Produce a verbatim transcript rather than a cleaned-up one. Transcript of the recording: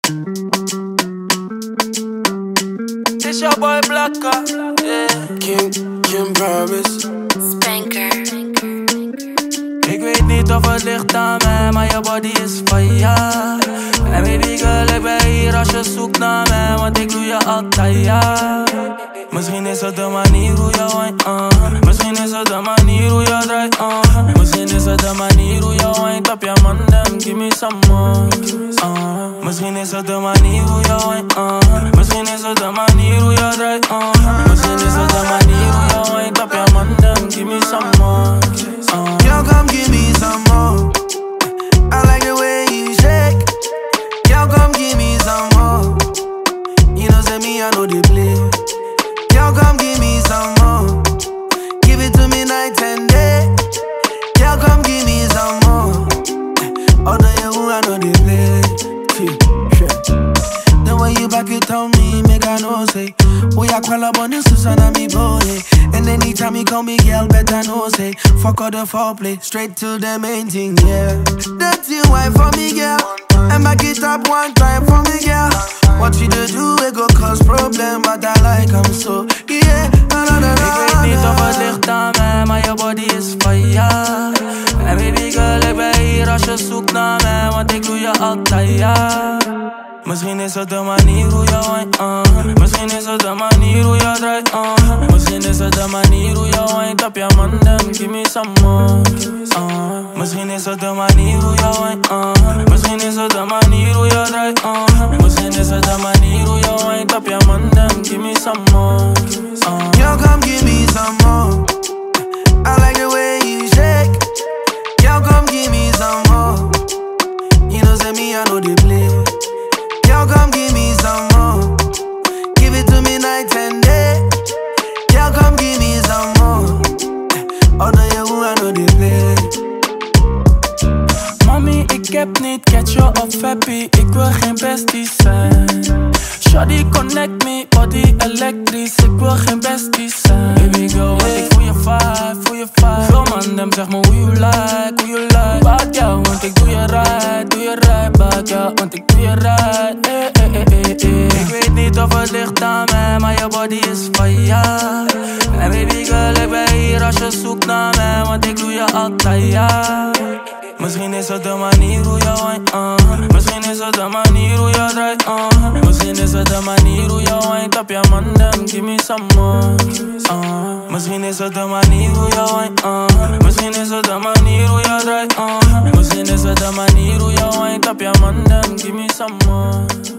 It's your boy Blacka, yeah. King, King Promise. Spanker. Ik weet niet of het ligt aan mij, maar je body is fire. En baby girl, ik ben hier als je zoekt naar mij, want ik doe je altijd, ja. Misschien is het de manier hoe je wine, uh. Misschien is het de manier hoe je draait, uh. Misschien is het de manier hoe je wine op je man, dan give me some more, uh. Misschien is het de manier hoe je wine, uh. Misschien is het de manier hoe je draait, uh. Misschien is het de manier hoe je wine op je man, dan give me some more, uh. Girl, come give me some more. I like the way you shake. Girl, come give me some more. You know, say me, I know they play. Girl, come give me some more. Give it to me night and day. Girl, come give me some more. Although you, I know they play. The way you back it on me, make I know say. We are call up on the Susanna me boy. And anytime you call me girl, better know say. Fuck all the foreplay, straight to the main thing, yeah. That's you wine for me, girl. And back it up one time for me, girl. What you do, do it go cause problem, but I like I'm so, yeah. Na, na, na, na, ik weet niet of het ligt aan mij, maar je body is fire. En baby girl, ik ben hier als je zoekt naar mij, want ik doe je altijd, ja. Misschien is het de manier hoe je wine, uh. Misschien is het de manier hoe je draait, uh. Misschien is het de manier hoe je wine op je man, dan give me some more, uh. Misschien is het de manier hoe je wine, uh. Misschien is het de manier hoe je draait, uh. Misschien is het de manier hoe je wine op je man, dan give me some more, uh. girl, come give me some more. I like the way you shake. Girl, come give me some more. You know, say me, I know they play. Girl, come give me some more. Give it to me night and day. Girl, come give me some more. Although you, I know they play. Mami, ik heb niet catch of happy, ik wil geen besties zijn. Shawty connect me, body elektrisch, ik wil geen besties zijn. Baby girl, want ik voel je vibe, voel je vibe. Veel man dem zeg me hoe you like, hoe you like. Bad jou, want ik doe je right, doe je right. Bad jou, want ik doe je right, eh, eh, eh, eh, eh. Ik weet niet of het ligt aan mij, maar je body is fire. En baby girl, ik ben hier als je zoekt naar mij, want ik doe je altijd, ja. Misschien is het de manier hoe je wine, uh. Misschien is het de manier hoe je draait, uh. Misschien is het de manier hoe je wine op je man, dan give me some more, uh. Misschien is het de manier hoe je wine, uh. Misschien is het de manier hoe je draait, uh. Misschien is het de manier hoe je wine op je man, dan give me some more.